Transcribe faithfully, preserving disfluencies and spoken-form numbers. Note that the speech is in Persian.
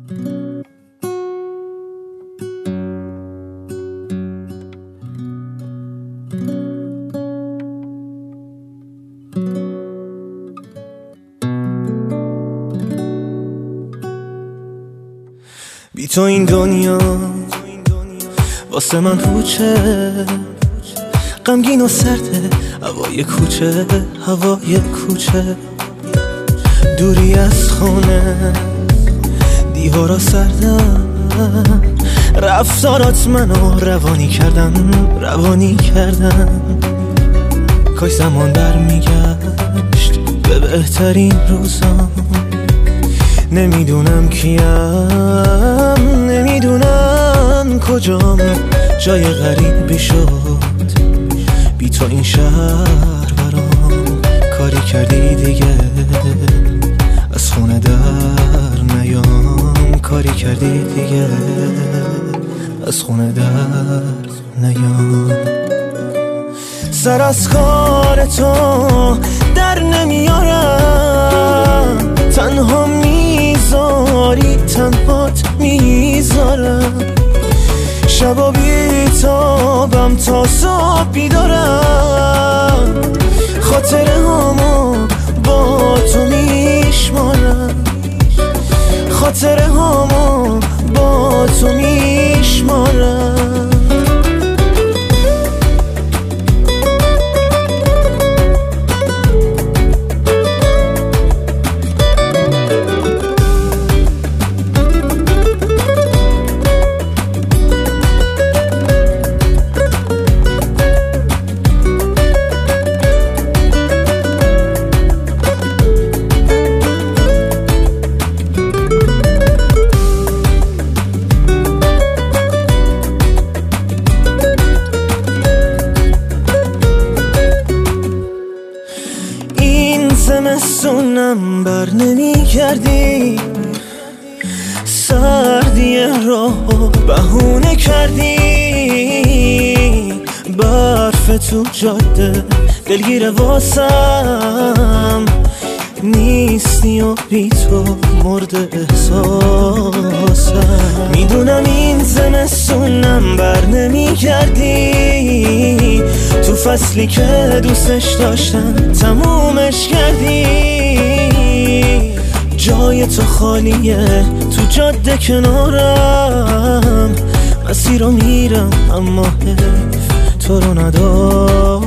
بی تو این دنیا واسه من پوچه، غمگین و سرده هوای کوچه، هوای کوچه. دوری از خونه دیوارا سردن، رفتارات منو روانی کردن، روانی کردن. کاش زمان برمیگشت به بهترین روزام. نمیدونم کیم، نمیدونم کجام، جای غریبی شد بی تو این شهر برام. کاری کردی دیگه از خونه در نیام، کاری کردی دیگه از خونه در نیام. سر از کار تو در نمیارم، تنها میذاری تنهات میذارم. شبا بیتابم تا صبح بیدارم، خاطره هامو با تو میشمارم، خاطره هامو با تو میشمارم. زمستونم بر نمی کردی، سردی راهو بهونه کردی. برف تو جاده دلگیر واسم نیستی و بی تو مرد احساسم. میدونم این زمستونم بر نمی کردی، تو فصلی که دوستش داشتم تمومش کردی. جای تو خالیه تو جاده کنارم، مسیر رو میرم اما حیف تو رو ندارم.